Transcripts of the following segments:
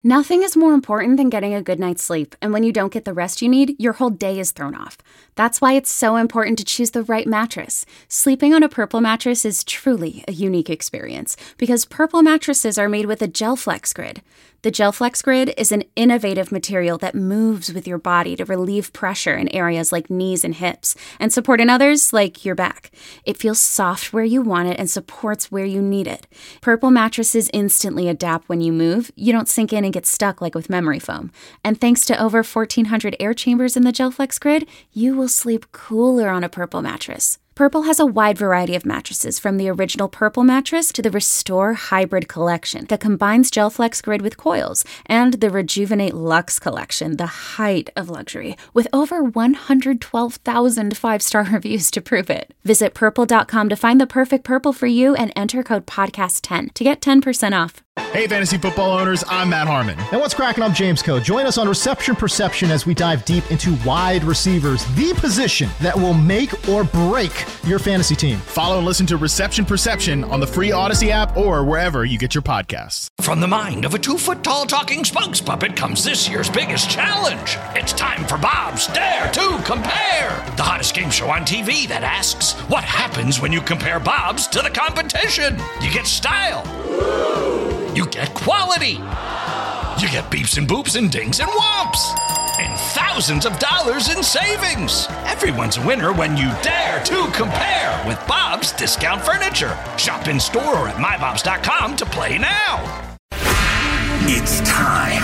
Nothing is more important than getting a good night's sleep, and when you don't get the rest you need, your whole day is thrown off. That's why it's so important to choose the right mattress. Sleeping on a Purple mattress is truly a unique experience, because Purple mattresses are made with a GelFlex Grid. The GelFlex Grid is an innovative material that moves with your body to relieve pressure in areas like knees and hips, and support in others like your back. It feels soft where you want it and supports where you need it. Purple mattresses instantly adapt when you move. You don't sink in and get stuck like with memory foam. And thanks to over 1,400 air chambers in the GelFlex Grid, you will sleep cooler on a Purple mattress. Purple has a wide variety of mattresses, from the original Purple mattress to the Restore Hybrid collection that combines GelFlex Grid with coils, and the Rejuvenate Luxe collection, the height of luxury, with over 112,000 five-star reviews to prove it. Visit purple.com to find the perfect Purple for you and enter code podcast10 to get 10% off. Hey, fantasy football owners, I'm Matt Harmon. And what's cracking? I'm James Coe. Join us on Reception Perception as we dive deep into wide receivers, the position that will make or break your fantasy team. Follow and listen to Reception Perception on the free Odyssey app or wherever you get your podcasts. From the mind of a 2-foot-tall talking spokes puppet comes this year's biggest challenge. It's time for Bob's Dare to Compare, the hottest game show on TV that asks, what happens when you compare Bob's to the competition? You get style. You get quality. You get beeps and boops and dings and whomps. And thousands of dollars in savings. Everyone's a winner when you dare to compare with Bob's Discount Furniture. Shop in store or at mybobs.com to play now. It's time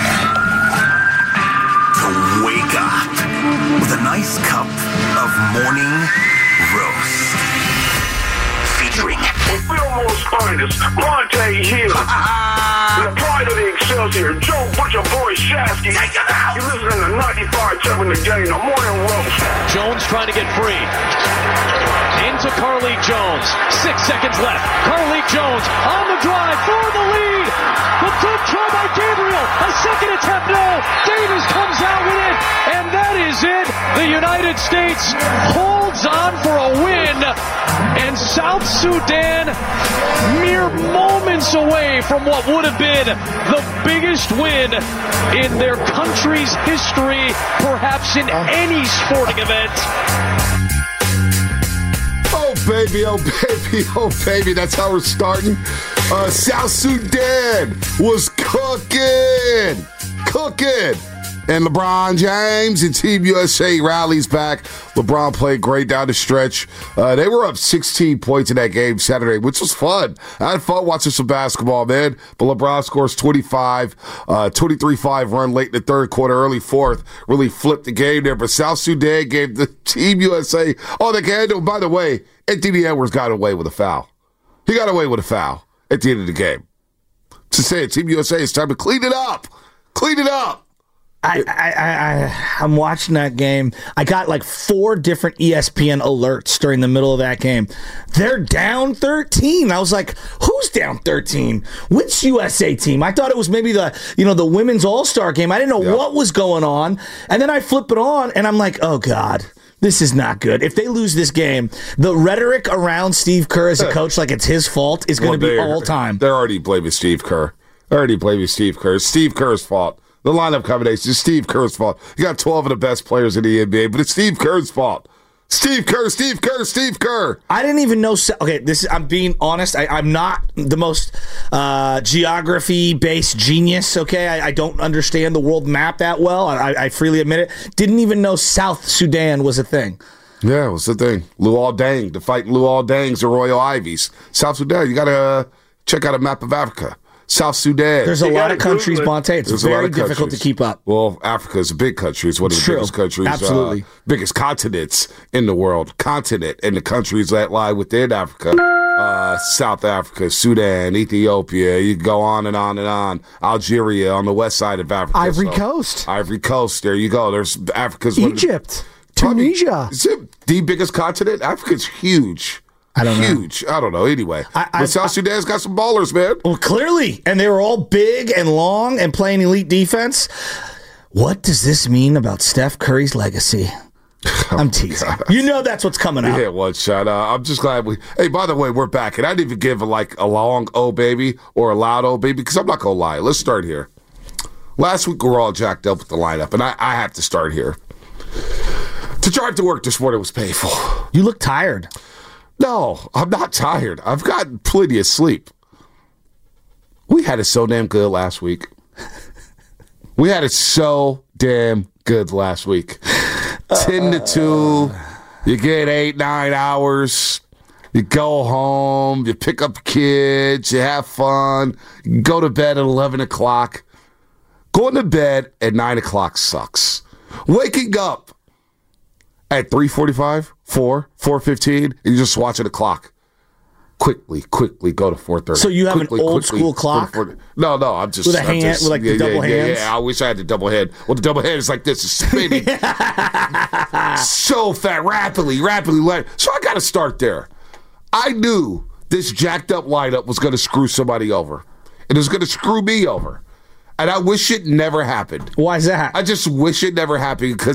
to wake up with a nice cup of morning roast. Featuring Fillmore's finest, Vontae Hill. The pride of the Excelsior, Joe Butcher Boy Shasky. You're listening to 95.7 The Game, the morning roast. Jones trying to get free. Into Carly Jones. 6 seconds left. Carly Jones on the drive for the lead. The good try by Gabriel. A second attempt, no. Davis comes out with it. And that is it. The United States holds on for a win. And South Sudan mere moments away from what would have been the biggest win in their country's history, perhaps in any sporting event. Oh, baby, oh, baby, oh, baby. That's how we're starting. South Sudan was cooking. And LeBron James and Team USA rallies back. LeBron played great down the stretch. They were up 16 points in that game Saturday, which was fun. I had fun watching some basketball, man. But LeBron scores 25, 23-5 run late in the third quarter, early fourth. Really flipped the game there. But South Sudan gave the Team USA all they can handle. By the way, Anthony Edwards got away with a foul. He got away with a foul at the end of the game. To say Team USA, it's time to clean it up. Clean it up. I'm watching that game. I got like 4 different ESPN alerts during the middle of that game. They're down 13. I was like, who's down 13? Which USA team? I thought it was maybe the women's all-star game. I didn't know what was going on. And then I flip it on and I'm like, oh God, this is not good. If they lose this game, the rhetoric around Steve Kerr as a coach like it's his fault is going to be all time. They're already blaming Steve Kerr. It's Steve Kerr's fault. The lineup combination is Steve Kerr's fault. You got 12 of the best players in the NBA, but it's Steve Kerr's fault. Steve Kerr. I didn't even know. Okay, I'm being honest. I'm not the most geography-based genius, okay? I don't understand the world map that well. I freely admit it. Didn't even know South Sudan was a thing. Yeah, it was the thing. Luol Deng, the fighting Luol Dengs, the Royal Ivies. South Sudan, you got to check out a map of Africa. South Sudan. There's a lot of countries, Bonte. It's very difficult to keep up. Well, Africa is a big country. It's one of the biggest countries. Absolutely. Biggest continents in the world. Continent and the countries that lie within Africa. South Africa, Sudan, Ethiopia. You can go on and on and on. Algeria on the west side of Africa. Ivory Coast. There you go. There's Africa's Egypt. Tunisia. Is it the biggest continent? Africa's huge. I don't know. Huge. I don't know. Anyway, but South Sudan's got some ballers, man. Well, clearly. And they were all big and long and playing elite defense. What does this mean about Steph Curry's legacy? I'm teasing. You know that's what's coming out. Yeah, one shot. I'm just glad Hey, by the way, we're back. And I didn't even give a long oh baby or a loud oh baby because I'm not going to lie. Let's start here. Last week we were all jacked up with the lineup, and I have to start here. To drive to work this morning was painful. You look tired. No, I'm not tired. I've gotten plenty of sleep. We had it so damn good last week. We had it so damn good last week. 10-2. You get 8-9 hours. You go home. You pick up kids. You have fun. You go to bed at 11 o'clock. Going to bed at 9 o'clock sucks. Waking up at 3:45, 4:15, and you're just watching the clock. Quickly go to 4:30. So you have an old school clock? No, I'm just... With a hand, with like the double hands? Yeah, I wish I had the double hand. Well, the double hand is like this, it's spinning. So fast, rapidly. So I got to start there. I knew this jacked up lineup was going to screw somebody over. It was going to screw me over. And I wish it never happened. Why is that? I just wish it never happened because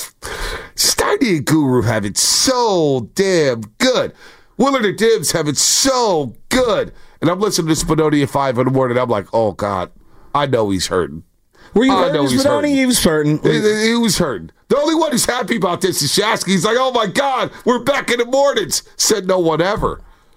Steiny and Guru have it so damn good. Willard and Dibbs have it so good. And I'm listening to Spinoni at 5 in the morning. I'm like, oh, God, I know he's hurting. Were you hurting, Spinoni? He was hurting. He was hurting. The only one who's happy about this is Shasky. He's like, oh, my God, we're back in the mornings. Said no one ever.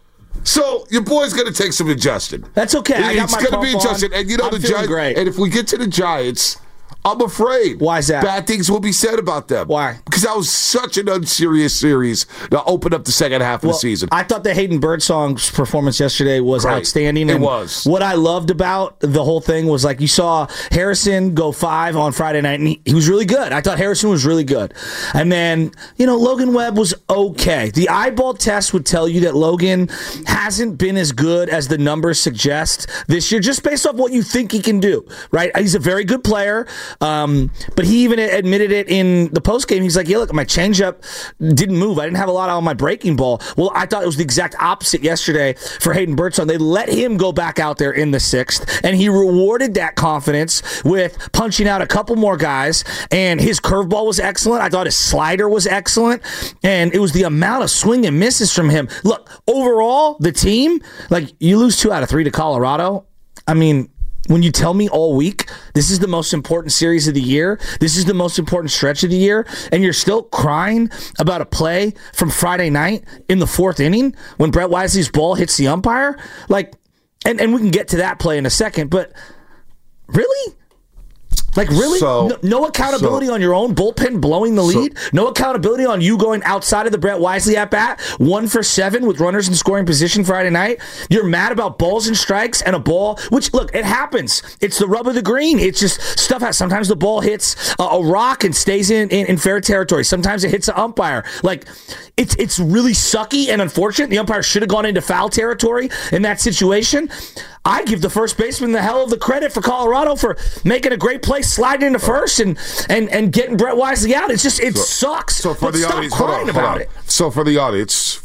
So your boy's going to take some adjusting. That's okay. It's going to be adjusted. And you know, the Giants. Great. And if we get to the Giants, I'm afraid. Why is that? Bad things will be said about them. Why? Because that was such an unserious series to open up the second half of the season. I thought the Hayden Birdsong's performance yesterday was outstanding. It was. What I loved about the whole thing was, like, you saw Harrison go 5 on Friday night, and he was really good. I thought Harrison was really good. And then, Logan Webb was okay. The eyeball test would tell you that Logan hasn't been as good as the numbers suggest this year, just based off what you think he can do, right? He's a very good player. But he even admitted it in the postgame. He's like, yeah, look, my changeup didn't move. I didn't have a lot on my breaking ball. Well, I thought it was the exact opposite yesterday for Hayden Birdsong. They let him go back out there in the 6th, and he rewarded that confidence with punching out a couple more guys, and his curveball was excellent. I thought his slider was excellent, and it was the amount of swing and misses from him. Look, overall, the team, like, you lose 2 out of 3 to Colorado. I mean, when you tell me all week, this is the most important series of the year, this is the most important stretch of the year, and you're still crying about a play from Friday night in the 4th inning when Brett Wisely's ball hits the umpire, like, and we can get to that play in a second, but really? Like, really? No accountability on your own bullpen blowing the lead? No accountability on you going outside of the Brett Wisely at-bat, 1 for 7 with runners in scoring position Friday night? You're mad about balls and strikes and a ball, which, look, it happens. It's the rub of the green. It's just stuff. Sometimes the ball hits a rock and stays in fair territory. Sometimes it hits an umpire. Like, it's really sucky and unfortunate. The umpire should have gone into foul territory in that situation. I give the first baseman the hell of the credit for Colorado for making a great play, sliding into first and getting Brett Wisely out. It's just, sucks. So for the audience, crying about it. So for the audience,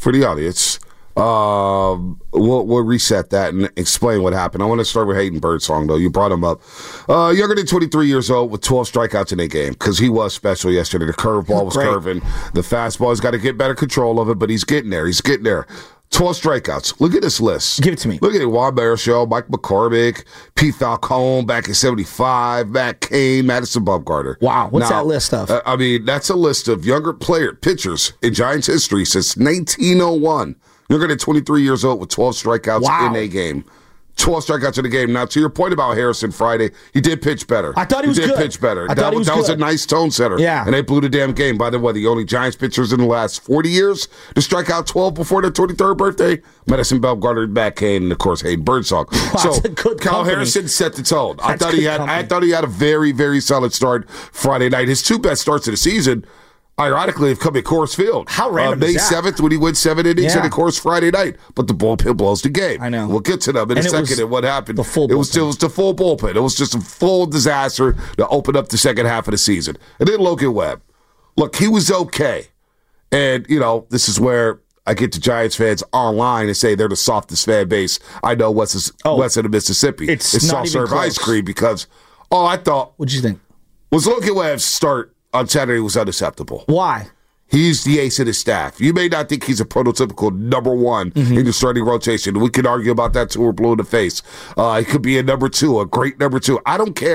we'll reset that and explain what happened. I want to start with Hayden Birdsong, though. You brought him up. Younger than 23 years old with 12 strikeouts in a game because he was special yesterday. The curveball was curving. The fastball, he's got to get better control of it, but he's getting there. 12 strikeouts. Look at this list. Give it to me. Look at it. Juan Barshow, Mike McCormick, Pete Falcone back in 75, Matt Cain, Madison Bumgarner. Wow. What's that list of? I mean, that's a list of younger pitchers in Giants history since 1901. Younger than 23 years old with 12 strikeouts in a game. 12 strikeouts in a game. Now, to your point about Harrison Friday, he did pitch better. I thought he was good. He did pitch better. That was a nice tone setter. Yeah. And they blew the damn game. By the way, the only Giants pitchers in the last 40 years to strike out 12 before their 23rd birthday, Madison Bumgarner, Matt Cain, and, of course, Hayden Birdsong. Wow, so Kyle Harrison set the tone. I thought he had a very, very solid start Friday night. His 2 best starts of the season, ironically, have come at Coors Field. How random May is that? 7th when he wins 7 innings and, of course, Friday night. But the bullpen blows the game. I know. We'll get to them in a second and what happened. The full bullpen. It was the full bullpen. It was just a full disaster to open up the second half of the season. And then Logan Webb. Look, he was okay. And, this is where I get to Giants fans online and say they're the softest fan base I know west of the Mississippi. It's soft serve ice cream because, I thought. What'd you think? Was Logan Webb's start on Saturday was unacceptable. Why? He's the ace of the staff. You may not think he's a prototypical number 1 in the starting rotation. We could argue about that till we're blue in the face. He could be a number 2, a great number 2. I don't care.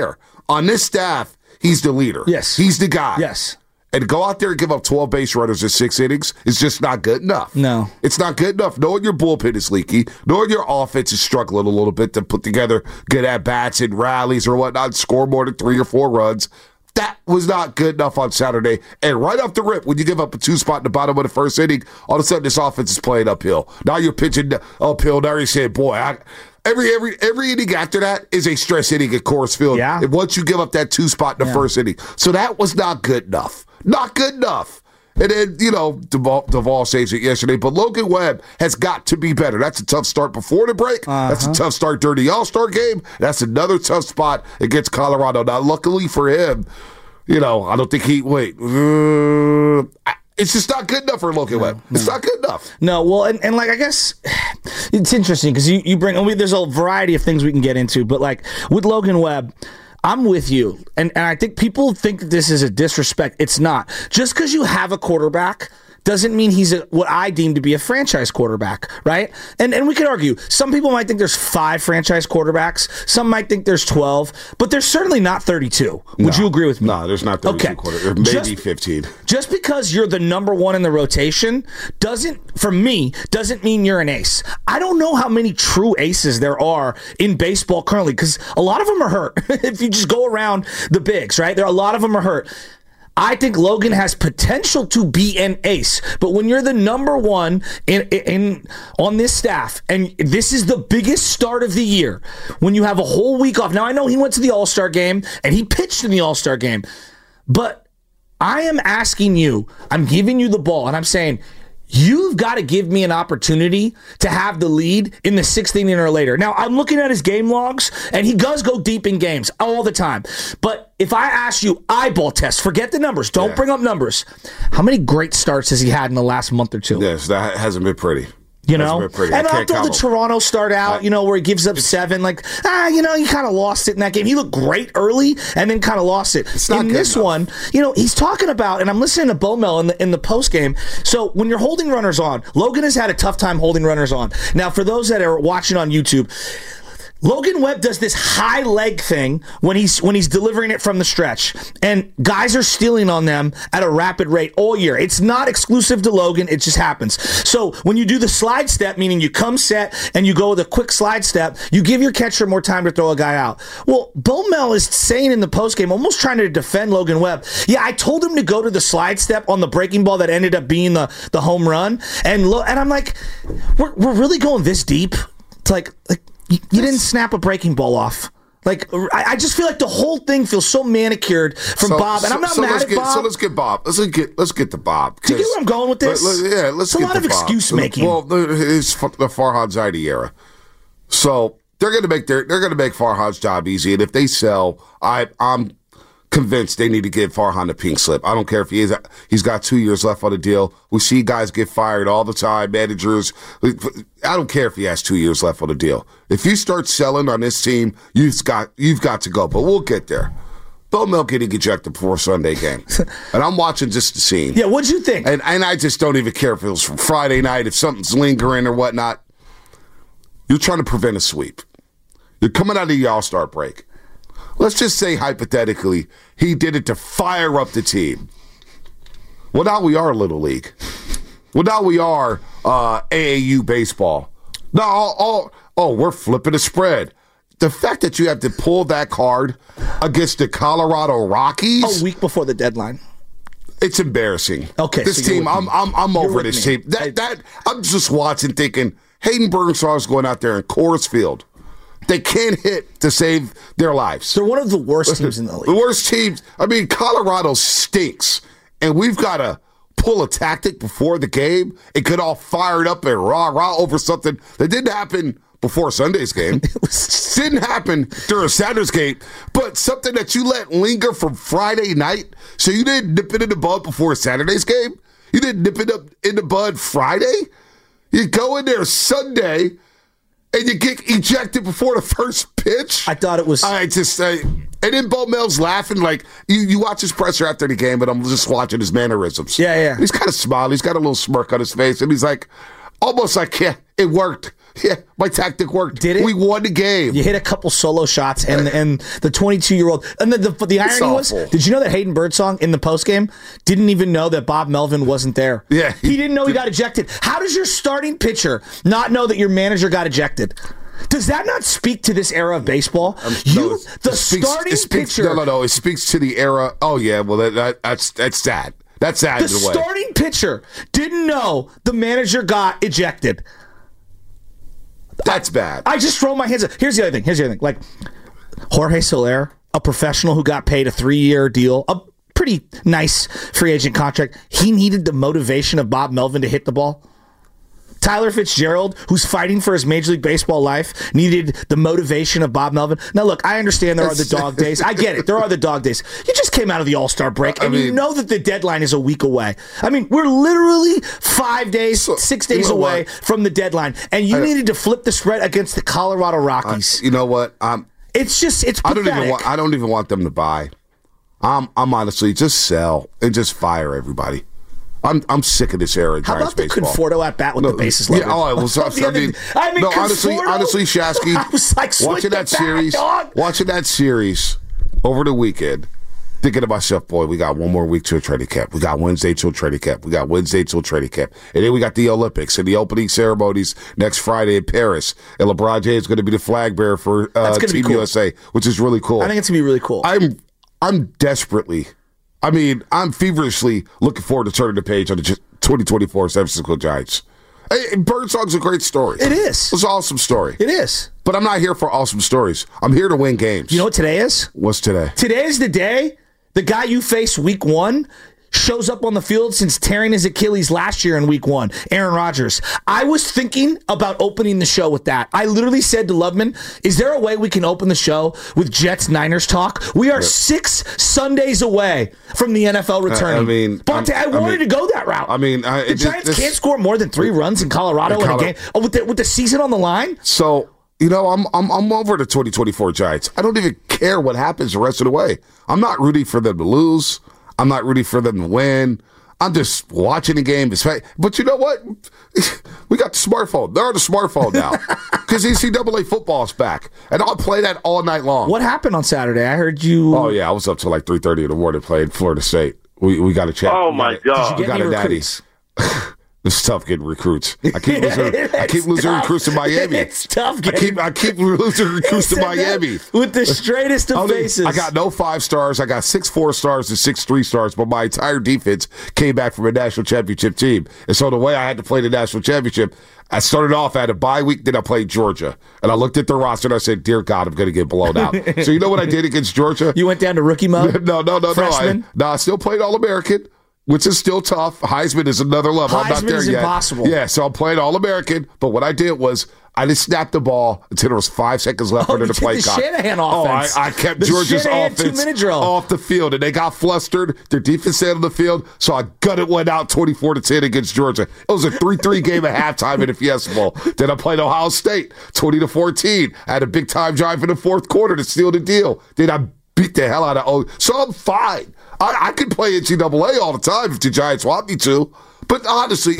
On this staff, he's the leader. Yes. He's the guy. Yes. And to go out there and give up 12 base runners in 6 innings is just not good enough. No. It's not good enough. Knowing your bullpen is leaky, knowing your offense is struggling a little bit to put together good at-bats and rallies or whatnot, score more than 3 or 4 runs. That was not good enough on Saturday. And right off the rip, when you give up a 2 spot in the bottom of the first inning, all of a sudden this offense is playing uphill. Now you're pitching uphill. Now you're saying, boy, every inning after that is a stress inning at Coors Field. Yeah. And once you give up that 2 spot in the first inning. So that was not good enough. Not good enough. And then, Duvall saves it yesterday. But Logan Webb has got to be better. That's a tough start before the break. That's a tough start during the All-Star game. That's another tough spot against Colorado. Now, luckily for him, I don't think it's just not good enough for Logan Webb. It's not good enough. No, well, and like, I guess it's interesting because you bring, there's a variety of things we can get into, but like with Logan Webb, I'm with you. And I think people think that this is a disrespect. It's not. Just because you have a quarterback doesn't mean he's what I deem to be a franchise quarterback, right? And we could argue. Some people might think there's 5 franchise quarterbacks. Some might think there's 12. But there's certainly not 32. Would you agree with me? No, there's not 32 quarterbacks. Maybe 15. Just because you're the number 1 in the rotation doesn't mean you're an ace. I don't know how many true aces there are in baseball currently because a lot of them are hurt. If you just go around the bigs, right? A lot of them are hurt. I think Logan has potential to be an ace, but when you're the number 1 on this staff, and this is the biggest start of the year, when you have a whole week off. Now, I know he went to the All-Star game, and he pitched in the All-Star game, but I am asking you, I'm giving you the ball, and I'm saying, you've got to give me an opportunity to have the lead in the 6th inning or later. Now, I'm looking at his game logs, and he does go deep in games all the time. But if I ask you eyeball test, forget the numbers. Don't bring up numbers. How many great starts has he had in the last month or 2? Yes, that hasn't been pretty. And I'll throw the Toronto start out, where he gives up 7. Like, he kind of lost it in that game. He looked great early and then kind of lost it. In this one, he's talking about, and I'm listening to Bowmel in the post game. So when you're holding runners on, Logan has had a tough time holding runners on. Now, for those that are watching on YouTube, Logan Webb does this high leg thing when he's delivering it from the stretch, and guys are stealing on them at a rapid rate all year. It's not exclusive to Logan. It just happens. So when you do the slide step, meaning you come set and you go with a quick slide step, you give your catcher more time to throw a guy out. Well, Bowmel is saying in the postgame, almost trying to defend Logan Webb, I told him to go to the slide step on the breaking ball that ended up being the home run. And I'm like, we're really going this deep? It's like you didn't snap a breaking ball off. Like, I just feel like the whole thing feels so manicured from Bob, and I'm not mad at Bob. So let's get Bob. Let's get to Bob. Do you get where I'm going with this? Let's get a lot of excuse making. Well, it's the Farhad Zaidi era. So they're going to make Farhad's job easy, and if they sell, I'm convinced they need to give Farhan a pink slip. I don't care if he's got 2 years left on the deal. We see guys get fired all the time, managers. I don't care if he has 2 years left on the deal. If you start selling on this team, you've got to go. But we'll get there. Bowmel getting ejected before Sunday game. And I'm watching just the scene. Yeah, what'd you think? And I just don't even care if it was from Friday night, if something's lingering or whatnot. You're trying to prevent a sweep. You're coming out of the All-Star break. Let's just say, hypothetically, he did it to fire up the team. Well, now we are Little League. Well, now we are AAU baseball. Now, we're flipping a spread. The fact that you have to pull that card against the Colorado Rockies a week before the deadline, it's embarrassing. Okay, this so team, I'm over this team. That I'm just watching, thinking Hayden Burnshaw's going out there in Coors Field. They can't hit to save their lives. They're one of the worst teams in the league. The worst teams. I mean, Colorado stinks, and we've got to pull a tactic before the game. It could all fired up and rah over something that didn't happen before Sunday's game. Didn't happen during Saturday's game, but something that you let linger from Friday night. So you didn't nip it in the bud before Saturday's game. You didn't nip it up in the bud Friday. You go in there Sunday. And you get ejected before the first pitch? I thought it was... and then Bowmel's laughing like... You watch his presser after the game, but I'm just watching his mannerisms. Yeah. He's kind of smiling. He's got a little smirk on his face. And he's like... Almost like, yeah, it worked. Yeah, my tactic worked. Did it? We won the game. You hit a couple solo shots, and the 22-year-old. And the irony was, did you know that Hayden Birdsong in the postgame didn't even know that Bob Melvin wasn't there? Yeah. He didn't know he got ejected. How does your starting pitcher not know that your manager got ejected? Does that not speak to this era of baseball? Starting pitcher. No. It speaks to the era. Oh, yeah. Well, that's sad. That's sad. The starting pitcher didn't know the manager got ejected. That's bad. I just throw my hands up. Here's the other thing. Like Jorge Soler, a professional who got paid a 3-year deal, a pretty nice free agent contract. He needed the motivation of Bob Melvin to hit the ball. Tyler Fitzgerald, who's fighting for his Major League Baseball life, needed the motivation of Bob Melvin. Now, look, I understand there are the dog days. I get it. There are the dog days. You just came out of the All-Star break, and you know that the deadline is a week away. I mean, we're literally 5 days, 6 days away from the deadline, and you needed to flip the spread against the Colorado Rockies. You know what? It's pathetic. I don't even want them to buy. I'm honestly just sell and just fire everybody. I'm sick of this era of Giants baseball. How about the Conforto at bat with the bases loaded? Yeah, honestly, Shasky, I was like, watching that series over the weekend, thinking to myself, boy, we got one more week to a training camp. We got Wednesday till training camp. And then we got the Olympics and the opening ceremonies next Friday in Paris. And LeBron James is going to be the flag bearer for Team USA, which is really cool. I think it's going to be really cool. I'm feverishly looking forward to turning the page on the 2024 San Francisco Giants. Birdsong's a great story. It is. It's an awesome story. It is. But I'm not here for awesome stories. I'm here to win games. You know what today is? What's today? Today is the day the guy you face week 1 shows up on the field since tearing his Achilles last year in week 1, Aaron Rodgers. I was thinking about opening the show with that. I literally said to Loveman, is there a way we can open the show with Jets-Niners talk? We are 6 Sundays away from the NFL returning. I wanted to go that route. The Giants can't score more than 3 runs in Colorado in a game with the season on the line. So, I'm over the 2024 Giants. I don't even care what happens the rest of the way. I'm not rooting for them to lose. I'm not rooting for them to win. I'm just watching the game. But you know what? We got the smartphone. They're on the smartphone now because NCAA football is back. And I'll play that all night long. What happened on Saturday? I heard you... Oh, yeah. I was up till like 3:30 in the morning playing Florida State. We got to chat. Oh, my God. Did you get any recruits? It's tough getting recruits. I keep losing recruits to Miami. It's tough. I keep losing recruits to Miami with the straightest of faces. I got no 5 stars. I got 6 4 stars and 6 3 stars. But my entire defense came back from a national championship team, and so the way I had to play the national championship, I started off at a bye week. Then I played Georgia, and I looked at the roster and I said, "Dear God, I'm going to get blown out." So you know what I did against Georgia? You went down to rookie mode. No. Freshman? I still played All-American, which is still tough. Heisman is another level. I'm not there yet. Impossible. Yeah, so I'm playing All-American. But what I did was I just snapped the ball until there was 5 seconds left under the play clock. Shanahan offense. I kept Georgia's offense off the field, and they got flustered. Their defense stayed on the field, so I gutted one out 24-10 against Georgia. It was a 3-3 game at halftime in the Fiesta Bowl. Then I played Ohio State 20-14. I had a big-time drive in the fourth quarter to seal the deal. Then I beat the hell out of So I'm fine. I could play NCAA all the time if the Giants want me to. But honestly,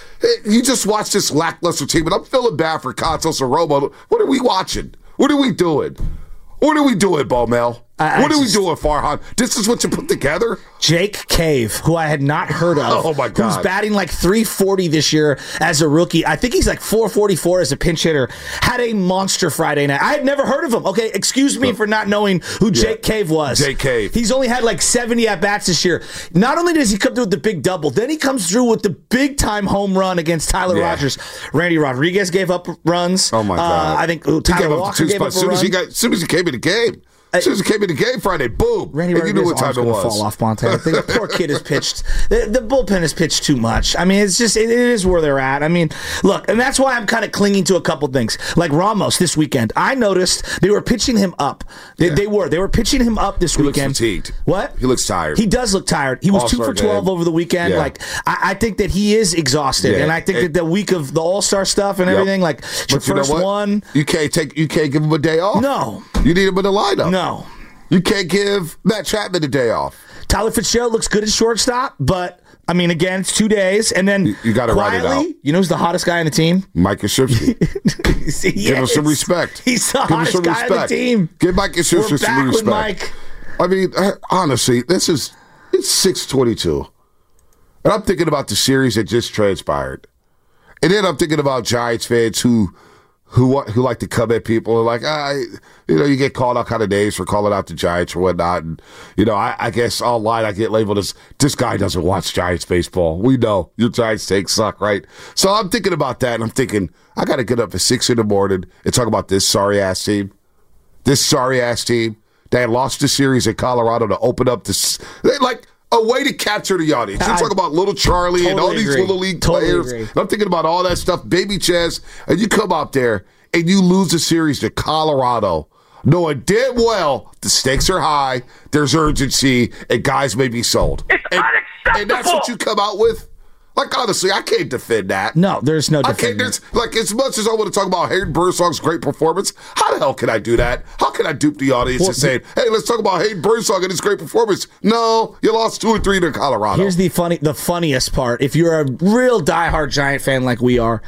you just watch this lackluster team, and I'm feeling bad for Contos and Romo. What are we watching? What are we doing? What are we doing, Baumel? What are we doing, Farhan? This is what you put together? Jake Cave, who I had not heard of. Oh, my God. Who's batting like 340 this year as a rookie. I think he's like 444 as a pinch hitter. Had a monster Friday night. I had never heard of him. Okay, excuse me for not knowing who Jake Cave was. Jake Cave. He's only had like 70 at-bats this year. Not only does he come through with the big double, then he comes through with the big-time home run against Tyler Rogers. Randy Rodriguez gave up runs. Oh, my God. I think Tyler Walker gave up a run. As soon as he came in the game. As soon as he came in the game Friday, boom. Randy Rodriguez, you knew what time it was. Fall off, Bonte. I think the poor kid has pitched. The bullpen has pitched too much. I mean, it's just it is where they're at. I mean, look, and that's why I'm kind of clinging to a couple things. Like Ramos this weekend, I noticed they were pitching him up. They were pitching him up this weekend. He looks fatigued. What? He looks tired. He does look tired. He was All-Star 2 for 12 over the weekend. Yeah. Like I think that he is exhausted, and I think that the week of the All-Star stuff and everything, like your first one, you can't give him a day off. No, you need him in the lineup. No. You can't give Matt Chapman a day off. Tyler Fitzgerald looks good at shortstop, but I mean, again, it's 2 days, and then you got to write it out. You know who's the hottest guy on the team? Mike Yashimsky. Give him some respect. He's the hottest guy on the team. Give Mike Yashimsky some respect. Mike. I mean, honestly, it's 6:22, and I'm thinking about the series that just transpired, and then I'm thinking about Giants fans who like to come at people and like, you get called out kind of names for calling out the Giants or whatnot. And, I guess online I get labeled as, this guy doesn't watch Giants baseball. We know your Giants takes suck, right? So I'm thinking about that, and I'm thinking, I got to get up at 6 in the morning and talk about this sorry-ass team. This sorry-ass team that lost the series in Colorado to open up this, like, a way to capture the audience. You talk about little Charlie and all these little league players. And I'm thinking about all that stuff, baby Chaz, and you come out there and you lose a series to Colorado, knowing damn well the stakes are high, there's urgency, and guys may be sold. It's unacceptable. And that's what you come out with? Like, honestly, I can't defend that. No, there's no defending. Like, as much as I want to talk about Hayden Birdsong's great performance, how the hell can I do that? How can I dupe the audience and say, hey, let's talk about Hayden Birdsong and his great performance? No, you lost 2 or 3 to Colorado. Here's the funniest part. If you're a real diehard Giant fan like we are,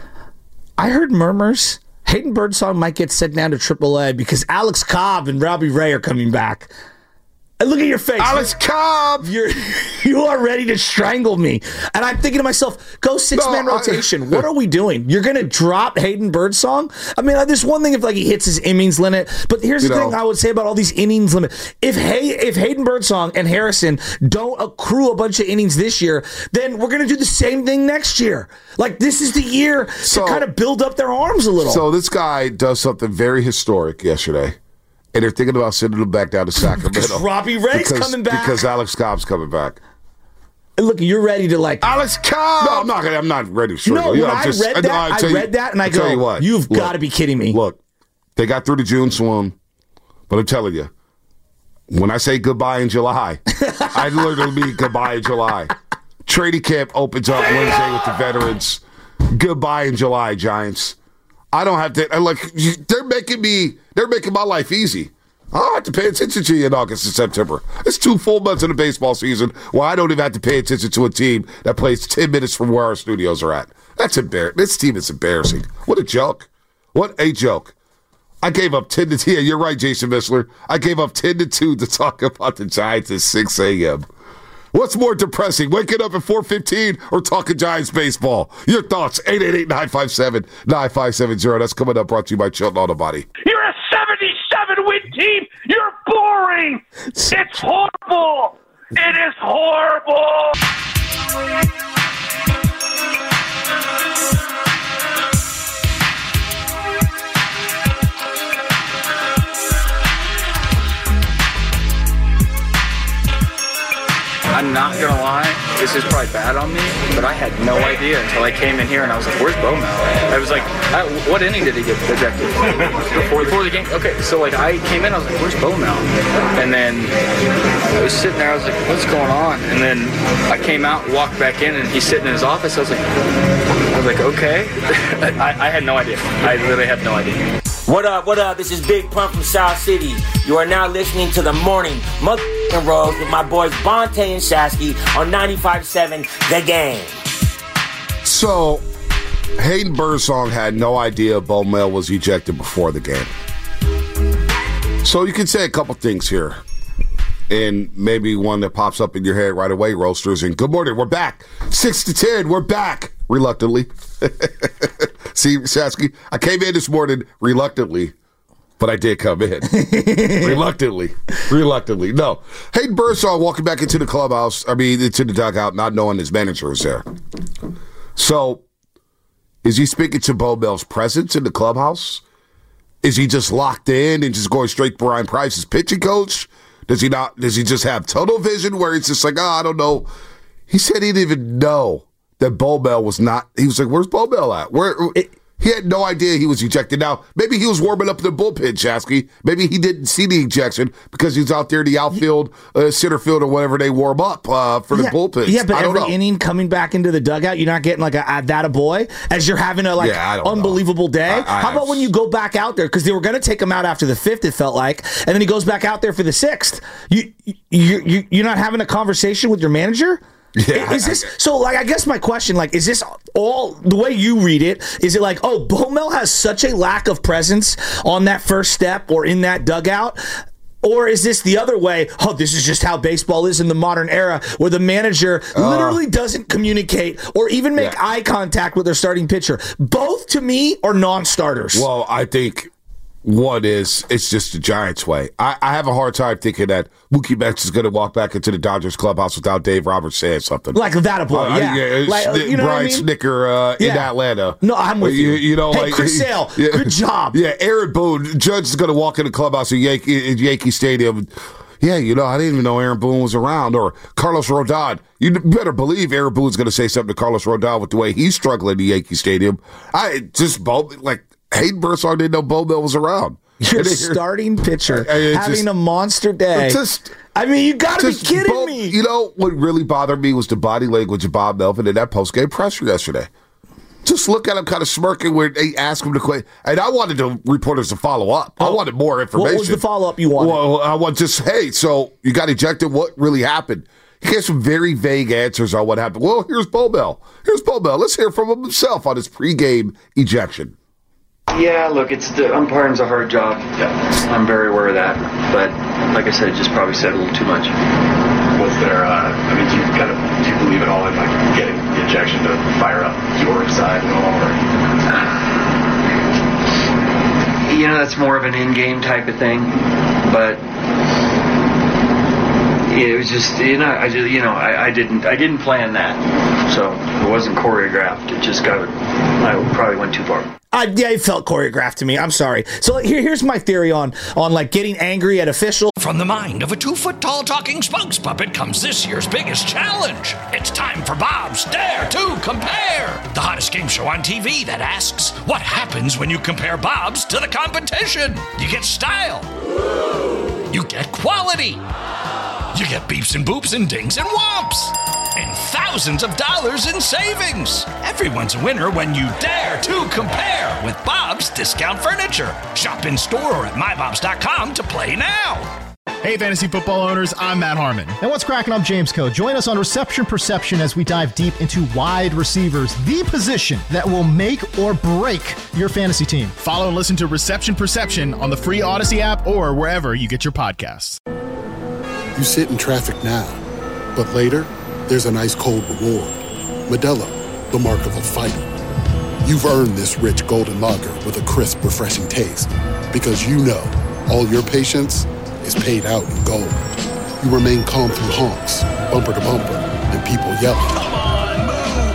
I heard murmurs. Hayden Birdsong might get sent down to AAA because Alex Cobb and Robbie Ray are coming back. And look at your face. Alex Cobb! You are ready to strangle me. And I'm thinking to myself, go 6-man rotation. What are we doing? You're going to drop Hayden Birdsong? I mean, there's one thing if he hits his innings limit, but here's the thing I would say about all these innings limit. If Hayden Birdsong and Harrison don't accrue a bunch of innings this year, then we're going to do the same thing next year. Like, this is the year to kind of build up their arms a little. So this guy does something very historic yesterday. And they're thinking about sending him back down to Sacramento. Because Robbie Ray's coming back. Because Alex Cobb's coming back. Look, you're ready to Alex Cobb! No, I'm not ready to No, when I read that and I go, you've got to be kidding me. Look, they got through the June swoon, but I'm telling you, when I say goodbye in July, I literally mean goodbye in July. Training camp opens up Wednesday with the veterans. Goodbye in July, Giants. I don't have to. They're making my life easy. I don't have to pay attention to you in August and September. It's 2 full months of the baseball season where I don't even have to pay attention to a team that plays 10 minutes from where our studios are at. That's embarrassing. This team is embarrassing. What a joke. What a joke. I gave up 10 to 2. Yeah, you're right, Jason Missler. I gave up 10 to 2 to talk about the Giants at 6 a.m. What's more depressing, waking up at 4:15 or talking Giants baseball? Your thoughts, 888-957-9570. That's coming up, brought to you by Chilton Auto Body. You're a 77-win team. You're boring. It's horrible. It is horrible. I'm not gonna lie, this is probably bad on me, but I had no idea until I came in here and I was like, where's Bo Mel? I was like, what inning did he get ejected? Before the game? Okay, so I came in, I was like, where's Bo Mel? And then I was sitting there, I was like, what's going on? And then I came out, walked back in, and he's sitting in his office. I was like, okay. I had no idea. I literally had no idea. What up? This is Big Pun from South City. You are now listening to The Morning Motherfucking Rose with my boys Bonte and Shasky on 95.7 The Game. So, Hayden Birdsong had no idea Bo Mel was ejected before the game. So you can say a couple things here. And maybe one that pops up in your head right away, Roasters. And good morning, we're back. 6 to 10, we're back. Reluctantly. See, Shasky, I came in this morning reluctantly, but I did come in. Reluctantly. No. Hayden Birdsong walking back into the clubhouse, into the dugout, not knowing his manager is there. So, is he speaking to Bo Mel's presence in the clubhouse? Is he just locked in and just going straight to Brian Price's pitching coach? Does he just have tunnel vision where he's just like, I don't know. He said he didn't even know that Bo Mel was not. He was like, where's Bo Mel at? He had no idea he was ejected. Now, maybe he was warming up the bullpen, Shasky. Maybe he didn't see the ejection because he's out there in the outfield, center field, or whatever they warm up for the bullpens. Yeah, but every inning coming back into the dugout, you're not getting like that a boy as you're having a unbelievable day. How about when you go back out there? Because they were going to take him out after the 5th, it felt like, and then he goes back out there for the 6th. You're not having a conversation with your manager? Yeah, is this so? Like, I guess my question, like, is this all the way you read it? Is it like, oh, Bomel has such a lack of presence on that first step or in that dugout? Or is this the other way? Oh, this is just how baseball is in the modern era, where the manager literally doesn't communicate or even make eye contact with their starting pitcher. Both, to me, are non-starters. Well, I think one is, it's just the Giants' way. I have a hard time thinking that Mookie Betts is going to walk back into the Dodgers clubhouse without Dave Roberts saying something. Like that a boy, you know, Brian Snicker in Atlanta. No, I'm with you. You know, hey, Chris Sale, good job. Yeah, Aaron Boone, Judge is going to walk in the clubhouse at Yankee Stadium. Yeah, you know, I didn't even know Aaron Boone was around. Or Carlos Rodon. You better believe Aaron Boone's going to say something to Carlos Rodon with the way he's struggling in the Yankee Stadium. Hayden Burnside didn't know Bomel was around. Your starting pitcher having a monster day. I mean, you got to be kidding me. You know, what really bothered me was the body language of Bob Melvin in that postgame presser yesterday. Just look at him kind of smirking where they asked him to quit. And I wanted the reporters to follow up. I wanted more information. What was the follow-up you wanted? Well, I want just, hey, so you got ejected. What really happened? He gave some very vague answers on what happened. Well, here's Bomel. Let's hear from him himself on his pregame ejection. Yeah, look, umpiring's a hard job. Yeah. I'm very aware of that. But like I said, it just probably said a little too much. Was there, do you believe at all in like getting the ejection to fire up your side at all? You know, that's more of an in-game type of thing. But it was just, I didn't plan that. So it wasn't choreographed. It just I probably went too far. Yeah, it felt choreographed to me. I'm sorry. So here's my theory on like getting angry at officials. From the mind of a 2-foot-tall talking spokes puppet comes this year's biggest challenge. It's time for Bob's Dare to Compare, the hottest game show on TV that asks, what happens when you compare Bob's to the competition? You get style. You get quality. You get beeps and boops and dings and whomps. And thousands of dollars in savings. Everyone's a winner when you dare to compare with Bob's Discount Furniture. Shop in store or at mybobs.com to play now. Hey, fantasy football owners, I'm Matt Harmon. And what's cracking? I'm James Coe. Join us on Reception Perception as we dive deep into wide receivers, the position that will make or break your fantasy team. Follow and listen to Reception Perception on the free Odyssey app or wherever you get your podcasts. You sit in traffic now, but later, there's an ice cold reward. Modelo, the mark of a fighter. You've earned this rich golden lager with a crisp, refreshing taste. Because you know all your patience is paid out in gold. You remain calm through honks, bumper to bumper, and people yelling. Come on,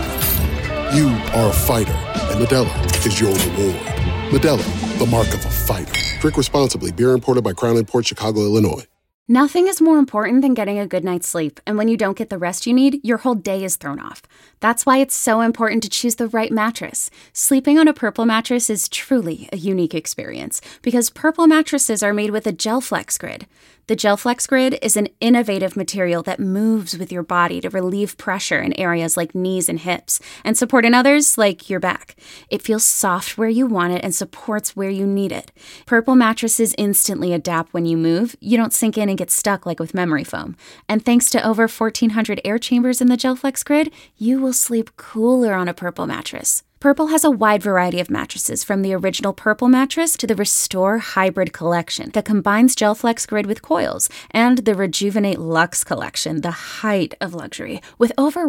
move! You are a fighter, and Modelo is your reward. Modelo, the mark of a fighter. Drink responsibly. Beer imported by Crown Imports, Chicago, Illinois. Nothing is more important than getting a good night's sleep, and when you don't get the rest you need, your whole day is thrown off. That's why it's so important to choose the right mattress. Sleeping on a Purple mattress is truly a unique experience, because Purple mattresses are made with a GelFlex Grid. The GelFlex Grid is an innovative material that moves with your body to relieve pressure in areas like knees and hips, and support in others like your back. It feels soft where you want it and supports where you need it. Purple mattresses instantly adapt when you move. You don't sink in and get stuck like with memory foam. And thanks to over 1,400 air chambers in the GelFlex Grid, you will sleep cooler on a Purple mattress. Purple has a wide variety of mattresses, from the original Purple mattress to the Restore Hybrid collection that combines GelFlex Grid with coils, and the Rejuvenate Luxe collection, the height of luxury, with over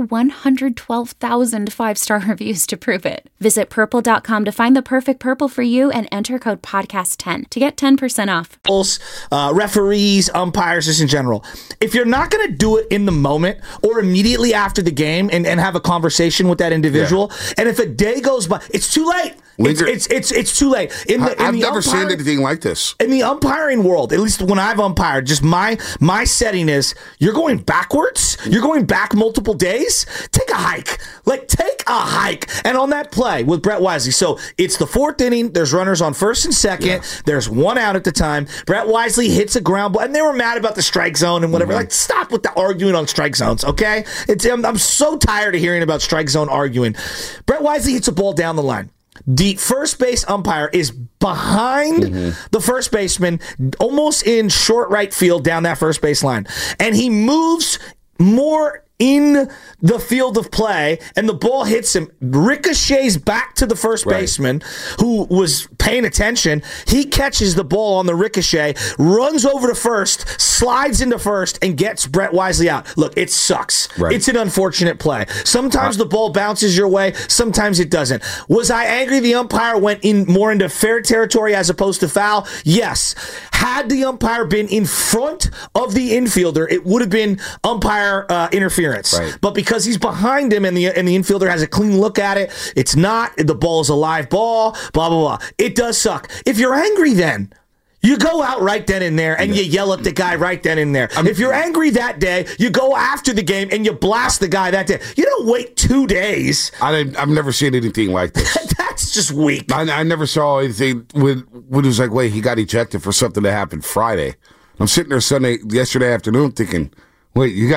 112,000 five-star reviews to prove it. Visit purple.com to find the perfect Purple for you and enter code podcast10 to get 10% off. Referees, umpires, just in general. If you're not going to do it in the moment or immediately after the game and have a conversation with that individual, and if a day day goes by. It's too late. It's too late. I've never seen anything like this. In the umpiring world, at least when I've umpired, just my setting is you're going backwards. You're going back multiple days. Take a hike. Take a hike. And on that play with Brett Wisely, so it's the 4th inning. There's runners on first and second. Yeah. There's 1 out at the time. Brett Wisely hits a ground ball, and they were mad about the strike zone and whatever. Mm-hmm. Stop with the arguing on strike zones, okay? I'm so tired of hearing about strike zone arguing. Brett Wisely hits a ball down the line. The first base umpire is behind the first baseman, almost in short right field down that first base line. And he moves more in the field of play, and the ball hits him, ricochets back to the first baseman who was paying attention. He catches the ball on the ricochet, runs over to first, slides into first, and gets Brett Wisely out. Look, it sucks. Right. It's an unfortunate play. Sometimes the ball bounces your way, sometimes it doesn't. Was I angry the umpire went in more into fair territory as opposed to foul? Yes. Had the umpire been in front of the infielder, it would have been umpire interference. Right. But because he's behind him and the infielder has a clean look at it, it's not. The ball is a live ball, blah, blah, blah. It does suck. If you're angry then, you go out right then and there and you yell at the guy right then and there. If you're angry that day, you go after the game and you blast the guy that day. You don't wait 2 days. I've never seen anything like this. That's just weak. I never saw anything when it was like, wait, he got ejected for something that happened Friday. I'm sitting there yesterday afternoon thinking, wait, you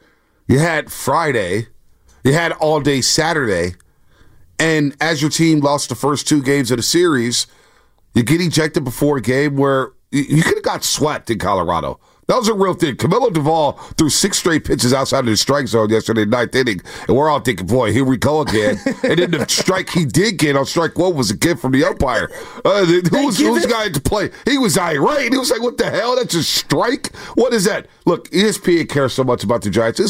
had Friday, you had all day Saturday, and as your team lost the first 2 games of the series, you get ejected before a game where you could have got swept in Colorado. That was a real thing. Camilo Duvall threw 6 straight pitches outside of the strike zone yesterday, 9th inning, and we're all thinking, boy, here we go again. And then the strike he did get on strike 1 was a gift from the umpire. Who's the guy at the play? He was irate. He was like, what the hell? That's a strike? What is that? Look, ESPN cares so much about the Giants.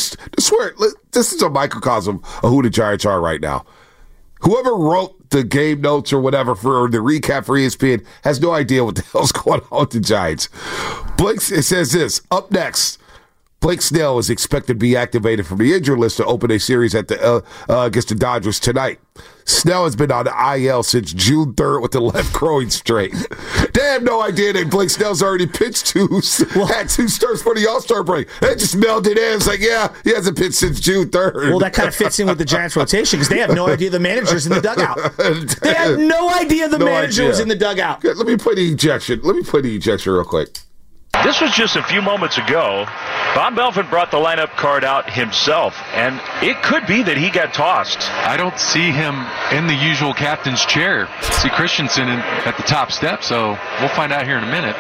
This is a microcosm of who the Giants are right now. Whoever wrote the game notes or whatever or the recap for ESPN has no idea what the hell's going on with the Giants. It says this, up next, Blake Snell is expected to be activated from the injured list to open a series at against the Dodgers tonight. Snell has been on the IL since June 3rd with the left groin strain. They have no idea that Blake Snell's already pitched had 2 starts for the All-Star break. They just melded in. It's like, yeah, he hasn't pitched since June 3rd. Well, that kind of fits in with the Giants' rotation because they have no idea the manager's in the dugout. They had no idea the manager was in the dugout. Okay, let me play the ejection real quick. This was just a few moments ago. Bob Melvin brought the lineup card out himself, and it could be that he got tossed. I don't see him in the usual captain's chair. See Christensen at the top step, so we'll find out here in a minute.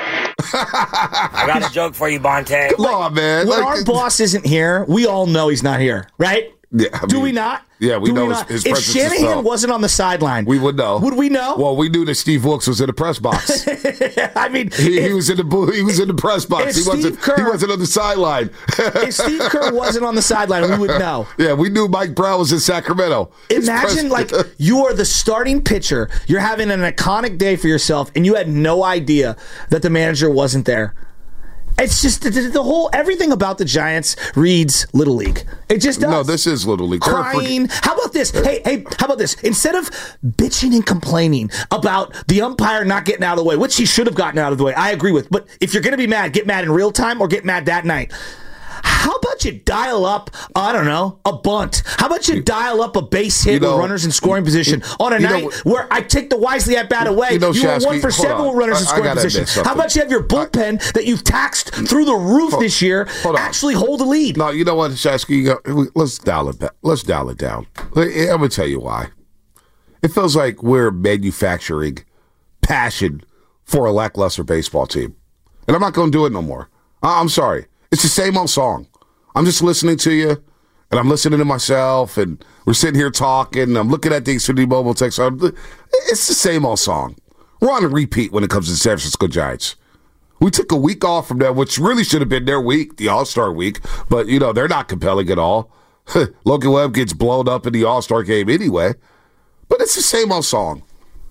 I got a joke for you, Bonte. Come on, man. When our boss isn't here, we all know he's not here, right? Yeah, do we not? Yeah, we know his if presence Shanahan wasn't on the sideline, we would know. Would we know? Well, we knew that Steve Wilkes was in the press box. I mean, he was in the press box. He wasn't on the sideline. If Steve Kerr wasn't on the sideline, we would know. Yeah, we knew Mike Brown was in Sacramento. Imagine you are the starting pitcher. You're having an iconic day for yourself, and you had no idea that the manager wasn't there. It's just everything about the Giants reads Little League. It just does. No, this is Little League. Crying. How about this? Hey, how about this? Instead of bitching and complaining about the umpire not getting out of the way, which he should have gotten out of the way, I agree with. But if you're going to be mad, get mad in real time or get mad that night. How about you dial up, I don't know, a bunt? How about you dial up a base hit with runners in scoring position on a night where I take the Wisely at bat away? You were 1 for 7 with runners in scoring position. How about you have your bullpen that you've taxed through the roof this year actually hold a lead? No, you know what, Shasky? Let's dial it back. Let's dial it down. I'm going to tell you why. It feels like we're manufacturing passion for a lackluster baseball team. And I'm not going to do it no more. I'm sorry. It's the same old song. I'm just listening to you, and I'm listening to myself, and we're sitting here talking, and I'm looking at the Xfinity Mobile text. It's the same old song. We're on a repeat when it comes to the San Francisco Giants. We took a week off from that, which really should have been their week, the All-Star week, but, they're not compelling at all. Logan Webb gets blown up in the All-Star game anyway, but it's the same old song.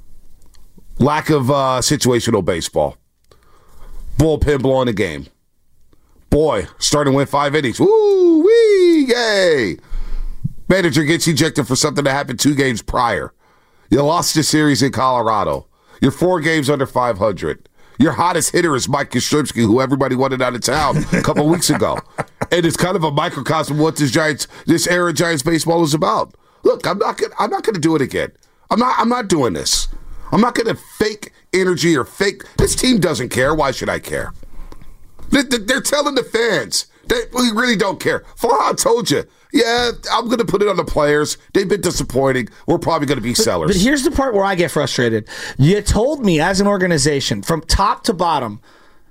Lack of situational baseball. Bullpen blowing the game. Boy, starting to win 5 innings. Woo-wee, yay. Manager gets ejected for something that happened 2 games prior. You lost the series in Colorado. You're 4 games under 500. Your hottest hitter is Mike Yastrzemski, who everybody wanted out of town a couple weeks ago. And it's kind of a microcosm of what this era of Giants baseball is about. Look, I'm not going to do it again. I'm not doing this. I'm not going to fake energy or fake. This team doesn't care. Why should I care? They're telling the fans that we really don't care. Farhan told you, yeah, I'm going to put it on the players. They've been disappointing. We're probably going to be sellers. But here's the part where I get frustrated. You told me as an organization, from top to bottom,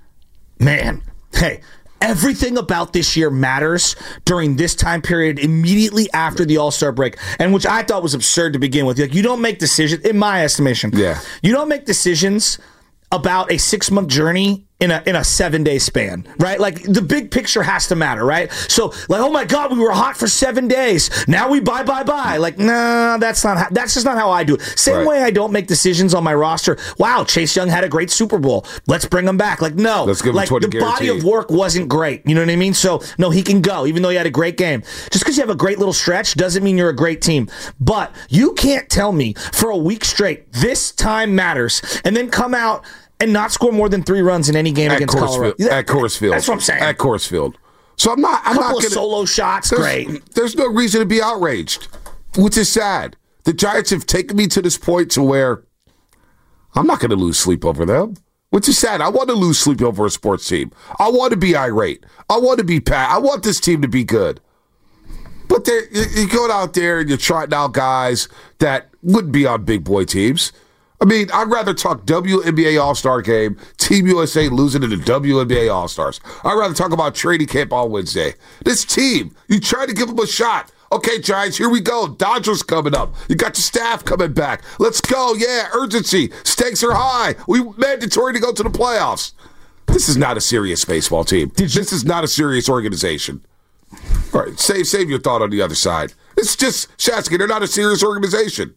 man, hey, everything about this year matters during this time period immediately after the All-Star break, and which I thought was absurd to begin with. Like, you don't make decisions, in my estimation, you don't make decisions about a 6-month journey in a 7-day span, right? Like, the big picture has to matter, right? So, like, oh my God, we were hot for 7 days. Now we buy. Like, nah, that's just not how I do it. Same way I don't make decisions on my roster. Wow, Chase Young had a great Super Bowl. Let's bring him back. Like, no, let's give him like the body of work wasn't great. You know what I mean? So, no, he can go, even though he had a great game. Just because you have a great little stretch doesn't mean you're a great team. But you can't tell me for a week straight, this time matters, and then come out and not score more than 3 runs in any game against Colorado. At Coors Field. That's what I'm saying. At Coors Field. So I'm not couple going of solo shots, great. There's no reason to be outraged, which is sad. The Giants have taken me to this point to where I'm not going to lose sleep over them, which is sad. I want to lose sleep over a sports team. I want to be irate. I want to be pat. I want this team to be good. But you're going out there and you're trotting out guys that wouldn't be on big boy teams. I mean, I'd rather talk WNBA All-Star game, Team USA losing to the WNBA All-Stars. I'd rather talk about training camp on Wednesday. This team, you try to give them a shot. Okay, Giants, here we go. Dodgers coming up. You got your staff coming back. Let's go. Yeah, urgency. Stakes are high. We mandatory to go to the playoffs. This is not a serious baseball team. This is not a serious organization. All right, save your thought on the other side. It's just, Shasky, they're not a serious organization.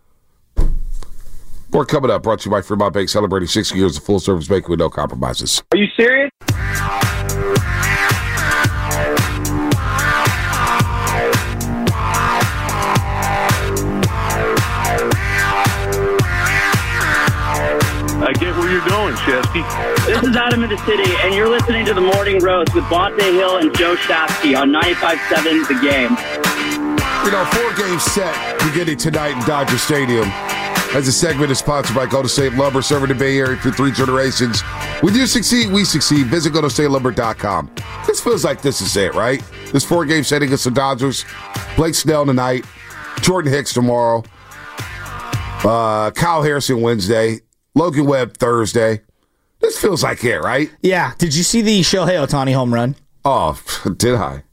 More coming up, brought to you by Fremont Bank, celebrating 60 years of full-service banking with no compromises. Are you serious? I get where you're going, Chesky. This is Adam in the City, and you're listening to The Morning Roast with Bonte Hill and Joe Shasky on 95.7 The Game. You know, 4 games set beginning tonight in Dodger Stadium. As a segment is sponsored by Golden State Lumber, serving the Bay Area for 3 generations. When you succeed, we succeed. Visit GoldenStateLumber.com. This feels like this is it, right? This 4-game set against the Dodgers. Blake Snell tonight. Jordan Hicks tomorrow. Kyle Harrison Wednesday. Logan Webb Thursday. This feels like it, right? Yeah. Did you see the Shohei Ohtani home run? Oh, did I?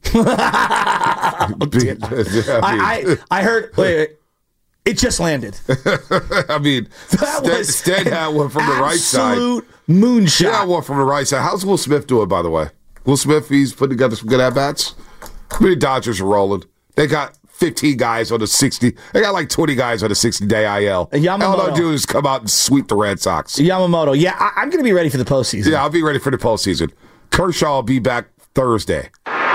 I heard... Wait. It just landed. I mean, Stead had one from the right side. Absolute moonshot. Yeah, one from the right side. How's Will Smith doing, by the way? Will Smith, he's putting together some good at-bats. I mean, the Dodgers are rolling. They got 15 guys on the 60. They got like 20 guys on the 60-day IL. All they do is come out and sweep the Red Sox. Yamamoto. Yeah, I'm going to be ready for the postseason. Yeah, I'll be ready for the postseason. Kershaw will be back Thursday.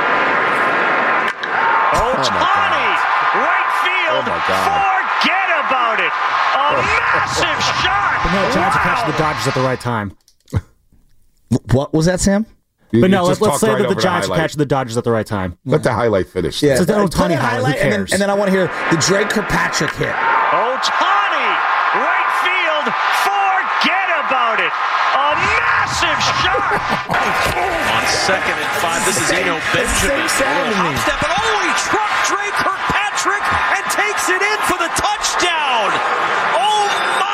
Ohtani, right field. Oh, my God. Forget about it. A massive shot. But no, Giants are catching the Dodgers at the right time. What was that, Sam? But no, let's say that the Giants are catching the Dodgers at the right time. Let the highlight finish. Yeah, so the Ohtani highlight, and then I want to hear the Drake Kirkpatrick hit. Ohtani, right field. Forget about it. A massive shot. On 2nd and 5, this is Eno Benjamin. Hop step, and he trucked Drake Kirkpatrick and takes it in for the touchdown. Oh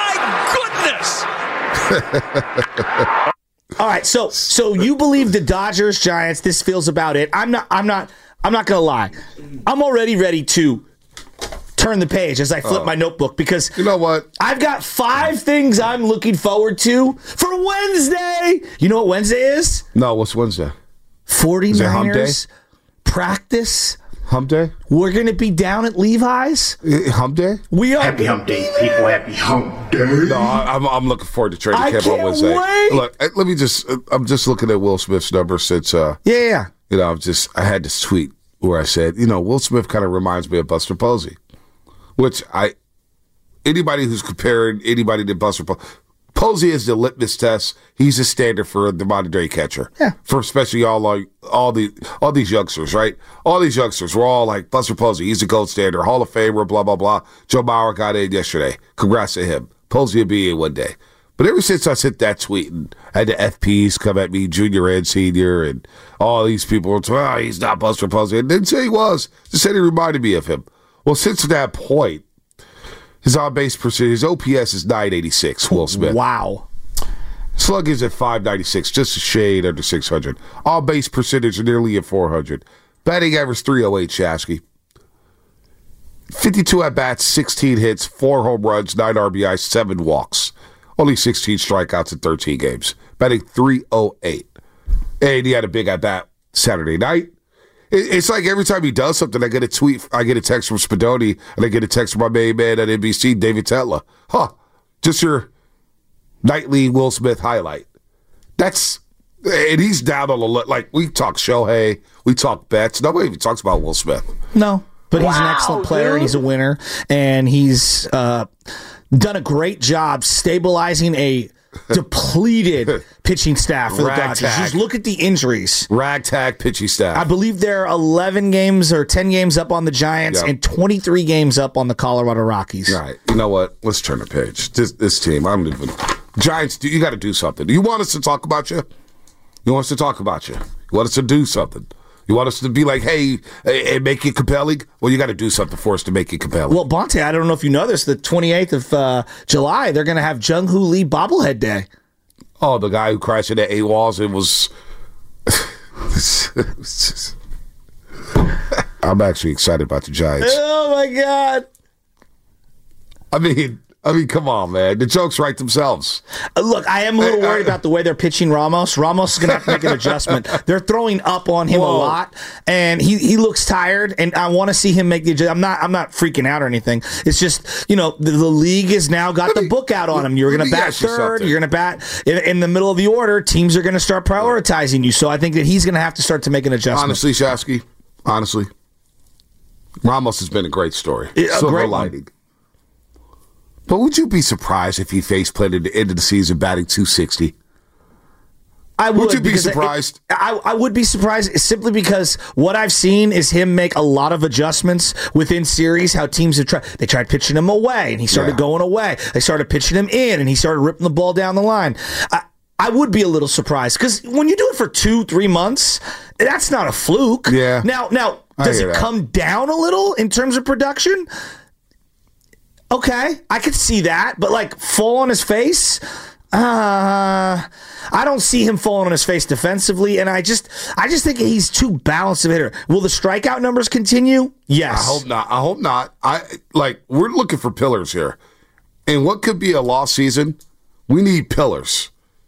my goodness. All right, so you believe the Dodgers, Giants, this feels about it. I'm not gonna lie. I'm already ready to turn the page as I flip my notebook because you know what? I've got 5 things I'm looking forward to for Wednesday. You know what Wednesday is? No, what's Wednesday? 49ers practice. Hump day? We're going to be down at Levi's. Hump day? We are. Happy hump day, people. Happy hump day. No, I'm looking forward to training camp on Wednesday. Wait. Look, I'm just looking at Will Smith's number since, yeah. You know, I had this tweet where I said, you know, Will Smith kind of reminds me of Buster Posey, which anybody who's comparing anybody to Buster Posey is the litmus test. He's a standard for the modern day catcher. Yeah. For especially all these youngsters, right? All these youngsters were all like Buster Posey. He's a gold standard, Hall of Famer, blah blah blah. Joe Mauer got in yesterday. Congrats to him. Posey will be in one day. But ever since I sent that tweet and had the FPs come at me, junior and senior, and all these people were saying, he's not Buster Posey. And didn't say he was. Just said he reminded me of him. Well, since that point, his on-base percentage, his OPS is 986, Will Smith. Wow. Slug is at 596, just a shade under 600. On-base percentage nearly at 400. Batting average 308, Shasky. 52 at-bats, 16 hits, 4 home runs, 9 RBIs, 7 walks. Only 16 strikeouts in 13 games. Batting 308. And he had a big at-bat Saturday night. It's like every time he does something, I get a tweet, I get a text from Spadoni, and I get a text from my main man at NBC, David Tetla. Just your nightly Will Smith highlight. And he's down on the like, we talk Shohei, we talk bets. Nobody even talks about Will Smith. No, but he's an excellent player, and he's a winner, and he's done a great job stabilizing a depleted pitching staff for the Dodgers. Just look at the injuries. Ragtag pitching staff. I believe they're 11 games or 10 games up on the Giants and 23 games up on the Colorado Rockies. Right. You know what? Let's turn the page. This team, Giants, you got to do something. Do you want us to talk about you? You want us to talk about you? You want us to do something? You want us to be like, hey, make it compelling? Well, you got to do something for us to make it compelling. Well, Bonte, I don't know if you know this, the 28th of July, they're going to have Jung-Hoo Lee bobblehead day. Oh, the guy who crashed into 8 walls and was... I'm actually excited about the Giants. Oh, my God. I mean, come on, man. The jokes write themselves. Look, I am a little worried about the way they're pitching Ramos. Ramos is going to have to make an adjustment. They're throwing up on him a lot, and he looks tired, and I want to see him make the adjustment. I'm not freaking out or anything. It's just, the league has now got the book out on him. You're going to bat third. You're going to bat in the middle of the order. Teams are going to start prioritizing you, so I think that he's going to have to start to make an adjustment. Honestly, Shasky, Ramos has been a great story. Silver lining. But would you be surprised if he faceplanted at the end of the season batting 260? I would. Would you be surprised? I would be surprised simply because what I've seen is him make a lot of adjustments within series, how teams have tried pitching him away, and he started going away. They started pitching him in, and he started ripping the ball down the line. I would be a little surprised because when you do it for 2-3 months, that's not a fluke. Yeah. Now, does it come down a little in terms of production? Okay, I could see that, but fall on his face, I don't see him falling on his face defensively, and I just think he's too balanced of a hitter. Will the strikeout numbers continue? Yes. I hope not. We're looking for pillars here. In what could be a lost season, we need pillars.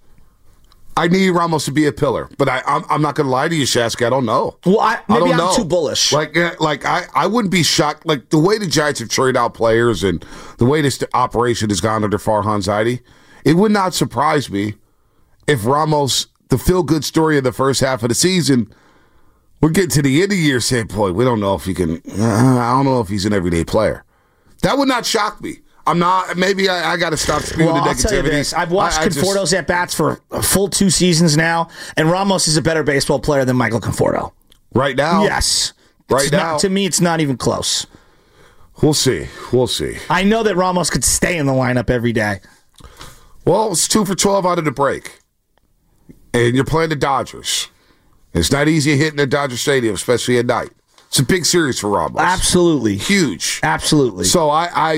I need Ramos to be a pillar, but I'm not going to lie to you, Shasky. I don't know. Well, I'm too bullish. I wouldn't be shocked. Like the way the Giants have traded out players and the way this operation has gone under Farhan Zaidi, it would not surprise me if Ramos, the feel-good story of the first half of the season, we're getting to the end of the year saying, boy, we don't know if he can. I don't know if he's an everyday player. That would not shock me. I'm not. Maybe I got to stop spewing the negativity. I'll tell you this. I've watched Conforto's at-bats for a full 2 seasons now, and Ramos is a better baseball player than Michael Conforto. Right now? Yes. Now? To me, it's not even close. We'll see. I know that Ramos could stay in the lineup every day. Well, it's 2 for 12 out of the break. And you're playing the Dodgers. It's not easy hitting at Dodger Stadium, especially at night. It's a big series for Ramos. Absolutely. Huge. Absolutely. So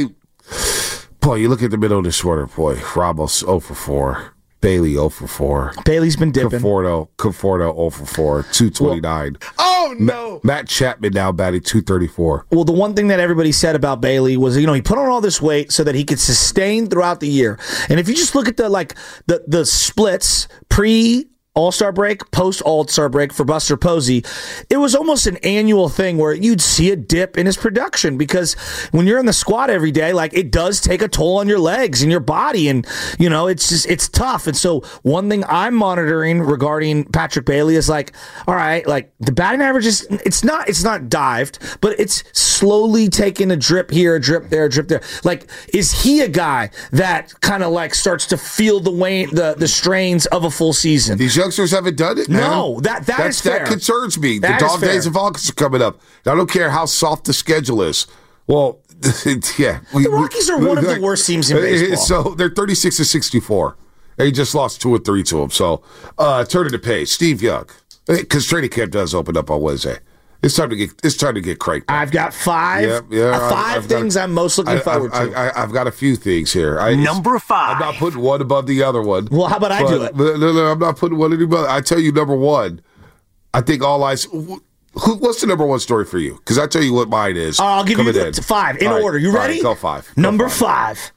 boy, you look at the middle of this order, boy. Ramos 0 for 4. Bailey 0 for 4. Bailey's been dipping. Conforto 0 for 4. 229. Oh, no. Matt Chapman now batting 234. Well, the one thing that everybody said about Bailey was, he put on all this weight so that he could sustain throughout the year. And if you just look at the splits pre All-Star break, post-All-Star break for Buster Posey, it was almost an annual thing where you'd see a dip in his production because when you're in the squad every day, like it does take a toll on your legs and your body, and it's tough. And so one thing I'm monitoring regarding Patrick Bailey is like, all right, like the batting average is it's not dived, but it's slowly taking a drip here, a drip there, a drip there. Like, is he a guy that kind of like starts to feel the strains of a full season? These youngsters haven't done it, man. No, that is fair. That concerns me. That the dog days of August are coming up. I don't care how soft the schedule is. Well, yeah. The Rockies are one of the worst teams in baseball. So they're 36-64. They just lost 2 or 3 to them. So turn it to page. Steve Young, because training camp does open up on Wednesday. It's time to get cranked. I've got five things I'm most looking forward to. I've got a few things here. Number 5. I'm not putting one above the other one. Well, how about I do it? No, I'm not putting one above. I tell you, number 1. I think all eyes. What's the number 1 story for you? Because I tell you what mine is. I'll give you 5 in order. You ready? Right, go 5. Number 5.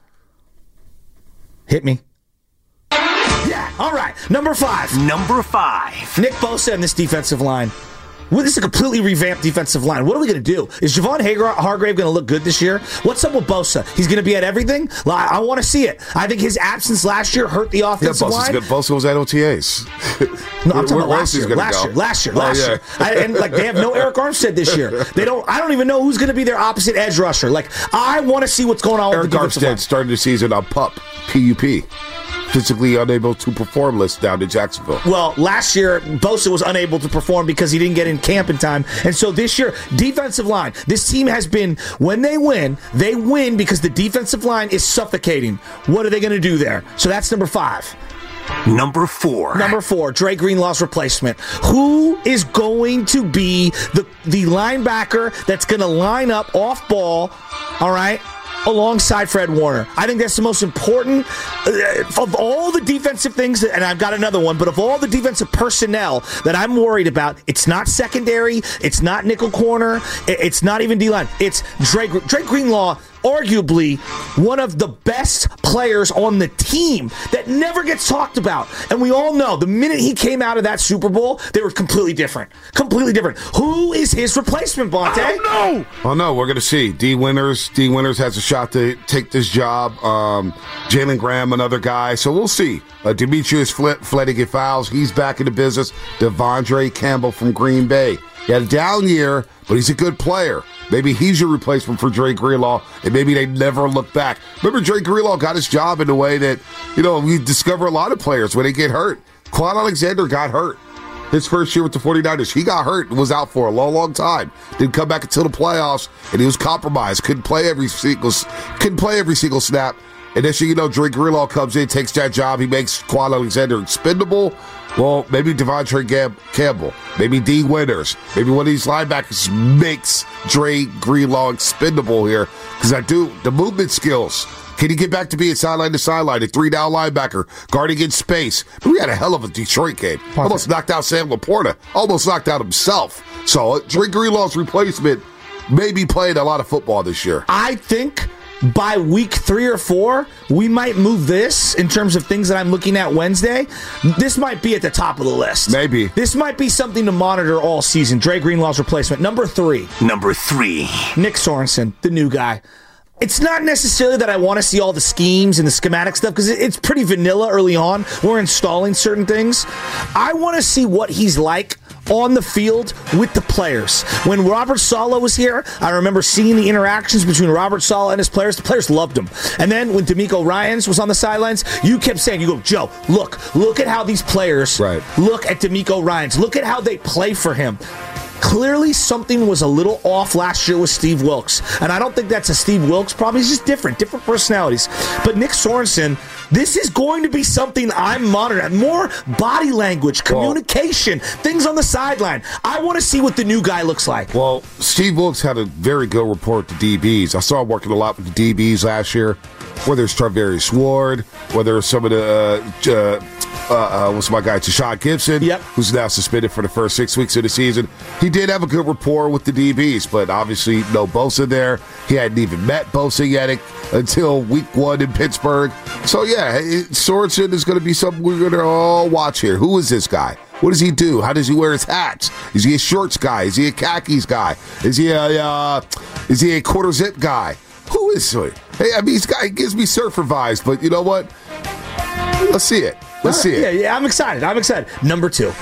Hit me. Yeah. All right. Number 5. Nick Bosa and this defensive line. Well, this is a completely revamped defensive line. What are we going to do? Is Javon Hargrave going to look good this year? What's up with Bosa? He's going to be at everything? I want to see it. I think his absence last year hurt the offensive line. Bosa was at OTAs. No, I'm talking about last year. And they have no Eric Armstead this year. I don't even know who's going to be their opposite edge rusher. Like, I want to see what's going on with the defensive line. Armstead started the season on PUP. Physically unable to perform list down to Jacksonville. Well, last year, Bosa was unable to perform because he didn't get in camp in time. And so this year, defensive line, this team has been, when they win because the defensive line is suffocating. What are they going to do there? So that's number 5. Number 4, Dre Greenlaw's replacement. Who is going to be the linebacker that's going to line up off ball, all right, alongside Fred Warner? I think that's the most important of all the defensive things, and I've got another one, but of all the defensive personnel that I'm worried about, it's not secondary, it's not nickel corner, it's not even D-line. It's Dre Greenlaw, arguably one of the best players on the team that never gets talked about. And we all know the minute he came out of that Super Bowl, they were completely different. Who is his replacement, Bonte? I don't know. Oh, no, we're going to see. D. Winters has a shot to take this job. Jalen Graham, another guy. So we'll see. Demetrius Flettigan-Fowles, he's back in the business. Devondre Campbell from Green Bay. He had a down year, but he's a good player. Maybe he's your replacement for Dre Greenlaw, and maybe they never look back. Remember, Dre Greenlaw got his job in a way that, we discover a lot of players when they get hurt. Quan Alexander got hurt. His first year with the 49ers, he got hurt and was out for a long, long time. Didn't come back until the playoffs, and he was compromised. Couldn't play every single snap. And then, Dre Greenlaw comes in, takes that job. He makes Quan Alexander expendable. Well, maybe Devondre Campbell, maybe D. Winters, maybe one of these linebackers makes Dre Greenlaw expendable here. Because the movement skills. Can he get back to being sideline to sideline, a 3-down linebacker, guarding in space? We had a hell of a Detroit game. Almost knocked out Sam Laporta. Almost knocked out himself. So Dre Greenlaw's replacement may be playing a lot of football this year. I think by week 3 or 4, we might move this in terms of things that I'm looking at Wednesday. This might be at the top of the list. Maybe. This might be something to monitor all season. Dre Greenlaw's replacement. Number 3. Nick Sorensen, the new guy. It's not necessarily that I want to see all the schemes and the schematic stuff because it's pretty vanilla early on. We're installing certain things. I want to see what he's like on the field with the players. When Robert Saleh was here, I remember seeing the interactions between Robert Saleh and his players. The players loved him. And then when D'Amico Ryans was on the sidelines, you kept saying, Joe, look at how these players look at D'Amico Ryans. Look at how they play for him. Clearly, something was a little off last year with Steve Wilks. And I don't think that's a Steve Wilks problem. He's just different personalities. But Nick Sorensen, this is going to be something I'm monitoring. More body language, communication, things on the sideline. I want to see what the new guy looks like. Well, Steve Wilks had a very good report to DBs. I saw him working a lot with the DBs last year, whether it's Tarvarius Ward, whether it's some of the was my guy Tashawn Gibson, who's now suspended for the first 6 weeks of the season. He did have a good rapport with the DBs, but obviously no Bosa there. He hadn't even met Bosa yet until week 1 in Pittsburgh. So, Sorensen is going to be something we're going to all watch here. Who is this guy? What does he do? How does he wear his hats? Is he a shorts guy? Is he a khakis guy? Is he a quarter zip guy? Who is he? Hey, I mean, this guy gives me surfer vibes, but you know what? Let's see it. Yeah, I'm excited. Number two.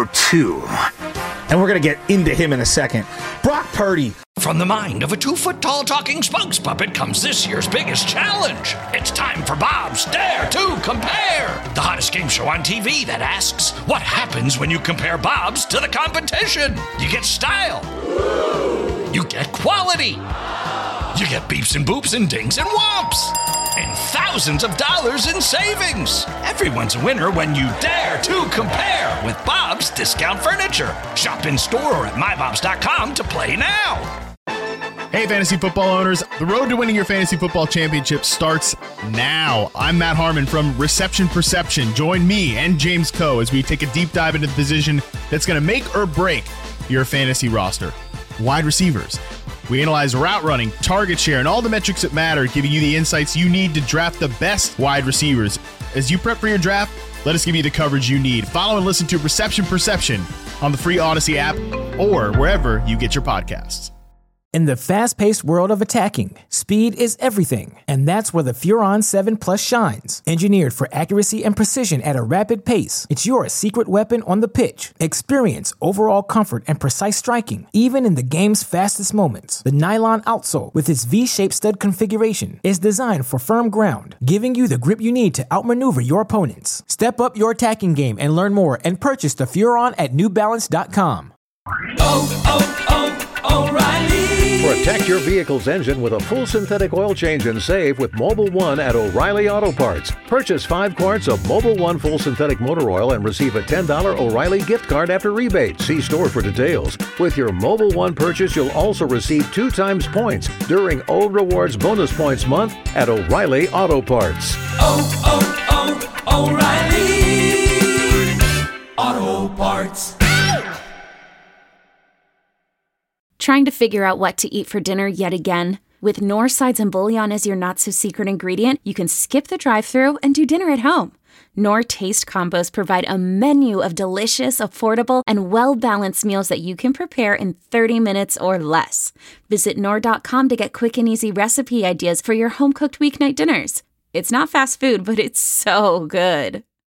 And we're going to get into him in a second. Brock Purdy. From the mind of a 2-foot-tall talking spokes puppet comes this year's biggest challenge. It's time for Bob's Dare to Compare, the hottest game show on TV that asks, what happens when you compare Bob's to the competition? You get style. You get quality. You get beeps and boops and dings and whomps. And thousands of dollars in savings. Everyone's a winner when you dare to compare with Bob's Discount Furniture. Shop in store or at mybobs.com to play now. Hey, fantasy football owners. The road to winning your fantasy football championship starts now. I'm Matt Harmon from Reception Perception. Join me and James Coe as we take a deep dive into the position that's going to make or break your fantasy roster. Wide receivers. We analyze route running, target share, and all the metrics that matter, giving you the insights you need to draft the best wide receivers. As you prep for your draft, let us give you the coverage you need. Follow and listen to Reception Perception on the free Odyssey app or wherever you get your podcasts. In the fast-paced world of attacking, speed is everything, and that's where the Furon 7 Plus shines. Engineered for accuracy and precision at a rapid pace, it's your secret weapon on the pitch. Experience overall comfort and precise striking, even in the game's fastest moments. The nylon outsole, with its V-shaped stud configuration, is designed for firm ground, giving you the grip you need to outmaneuver your opponents. Step up your attacking game and learn more and purchase the Furon at newbalance.com. O'Reilly. Protect your vehicle's engine with a full synthetic oil change and save with Mobil 1 at O'Reilly Auto Parts. Purchase 5 quarts of Mobil 1 full synthetic motor oil and receive a $10 O'Reilly gift card after rebate. See store for details. With your Mobil 1 purchase, you'll also receive 2 times points during O Rewards Bonus Points Month at O'Reilly Auto Parts. O'Reilly Auto Parts. Trying to figure out what to eat for dinner yet again? With Knorr sides and bouillon as your not-so-secret ingredient, you can skip the drive-thru and do dinner at home. Knorr Taste Combos provide a menu of delicious, affordable, and well-balanced meals that you can prepare in 30 minutes or less. Visit Knorr.com to get quick and easy recipe ideas for your home-cooked weeknight dinners. It's not fast food, but it's so good.